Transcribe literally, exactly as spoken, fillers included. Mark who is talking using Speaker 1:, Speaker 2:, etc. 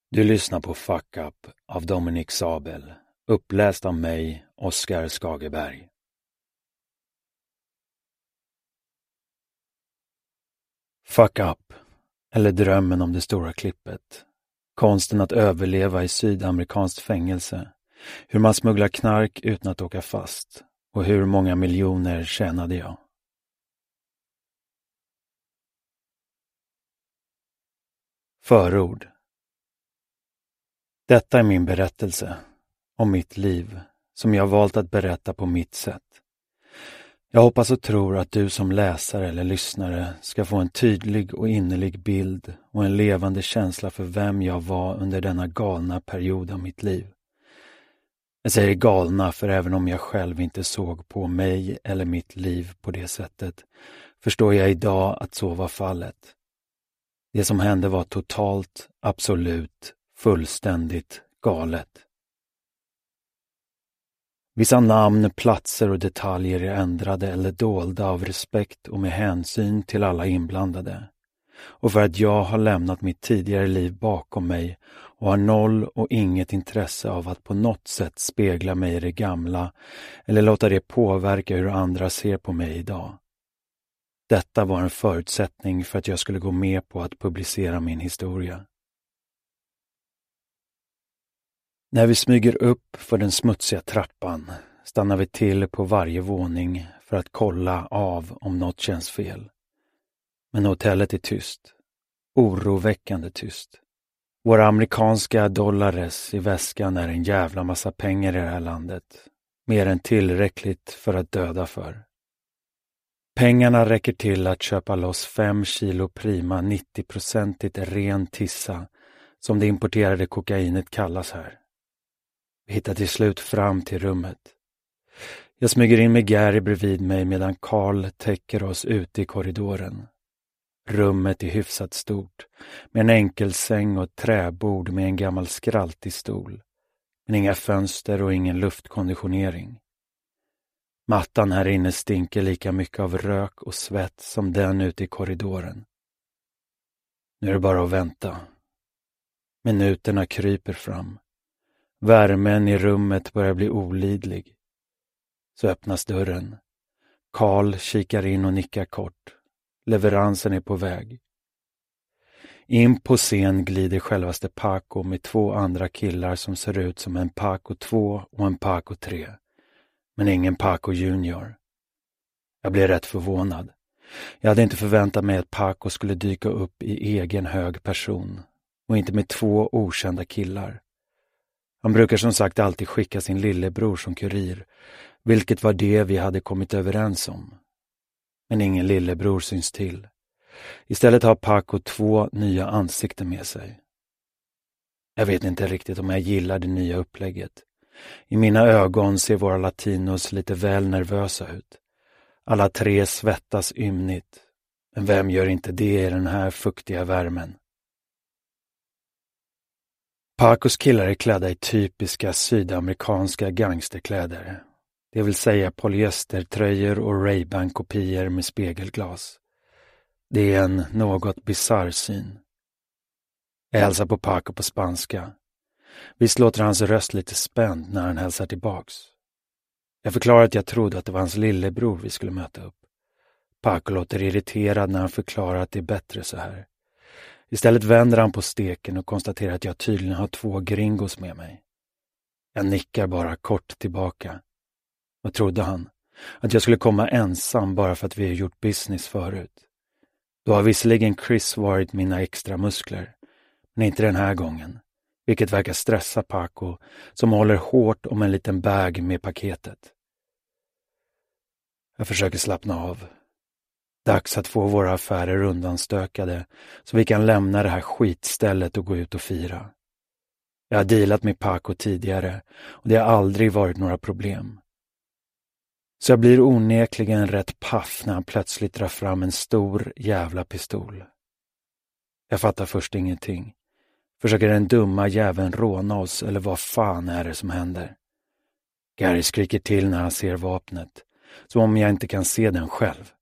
Speaker 1: Du lyssnar på Fuck Up av Dominic Sabel, uppläst av mig, Oskar Skagerberg. Fuck Up, eller drömmen om det stora klippet. Konsten att överleva i sydamerikanskt fängelse. Hur man smugglar knark utan att åka fast. Och hur många miljoner tjänade jag. Förord. Detta är min berättelse om mitt liv som jag valt att berätta på mitt sätt. Jag hoppas och tror att du som läsare eller lyssnare ska få en tydlig och innerlig bild och en levande känsla för vem jag var under denna galna period av mitt liv. Jag säger galna för även om jag själv inte såg på mig eller mitt liv på det sättet, förstår jag idag att så var fallet. Det som hände var totalt, absolut, fullständigt galet. Vissa namn, platser och detaljer är ändrade eller dolda av respekt och med hänsyn till alla inblandade. Och för att jag har lämnat mitt tidigare liv bakom mig och har noll och inget intresse av att på något sätt spegla mig i det gamla eller låta det påverka hur andra ser på mig idag. Detta var en förutsättning för att jag skulle gå med på att publicera min historia. När vi smyger upp för den smutsiga trappan stannar vi till på varje våning för att kolla av om något känns fel. Men hotellet är tyst. Oroväckande tyst. Våra amerikanska dollares i väskan är en jävla massa pengar i det här landet. Mer än tillräckligt för att döda för. Pengarna räcker till att köpa loss fem kilo prima nittio-procentigt ren tissa som det importerade kokainet kallas här. Vi hittar till slut fram till rummet. Jag smyger in med Gary bredvid mig medan Carl täcker oss ute i korridoren. Rummet är hyfsat stort, med en enkel säng och ett träbord med en gammal skraltig stol. Men inga fönster och ingen luftkonditionering. Mattan här inne stinker lika mycket av rök och svett som den ute i korridoren. Nu är det bara att vänta. Minuterna kryper fram. Värmen i rummet börjar bli olidlig. Så öppnas dörren. Carl kikar in och nickar kort. Leveransen är på väg. In på scen glider självaste Paco med två andra killar som ser ut som en Paco två och en Paco tre. Men ingen Paco junior. Jag blev rätt förvånad. Jag hade inte förväntat mig att Paco skulle dyka upp i egen hög person. Och inte med två okända killar. Han brukar som sagt alltid skicka sin lillebror som kurir, vilket var det vi hade kommit överens om. Men ingen lillebror syns till. Istället har Paco två nya ansikten med sig. Jag vet inte riktigt om jag gillar det nya upplägget. I mina ögon ser våra latinos lite väl nervösa ut. Alla tre svettas ymnigt. Men vem gör inte det i den här fuktiga värmen? Pacos killar är klädda i typiska sydamerikanska gangsterkläder. Det vill säga polyestertröjor och Ray-Ban-kopior med spegelglas. Det är en något bizarr syn. Jag hälsar på Paco på spanska. Visst låter hans röst lite spänd när han hälsar tillbaks. Jag förklarar att jag trodde att det var hans lillebror vi skulle möta upp. Paco låter irriterad när han förklarar att det är bättre så här. Istället vänder han på steken och konstaterar att jag tydligen har två gringos med mig. Jag nickar bara kort tillbaka. Vad trodde han? Att jag skulle komma ensam bara för att vi har gjort business förut. Då har visserligen Chris varit mina extra muskler, men inte den här gången. Vilket verkar stressa Paco som håller hårt om en liten bag med paketet. Jag försöker slappna av. Dags att få våra affärer undanstökade så vi kan lämna det här skitstället och gå ut och fira. Jag har dealat med Paco tidigare och det har aldrig varit några problem. Så jag blir onekligen rätt paff när han plötsligt drar fram en stor jävla pistol. Jag fattar först ingenting. Försöker den dumma jäveln råna oss eller vad fan är det som händer? Gary skriker till när han ser vapnet, som om jag inte kan se den själv.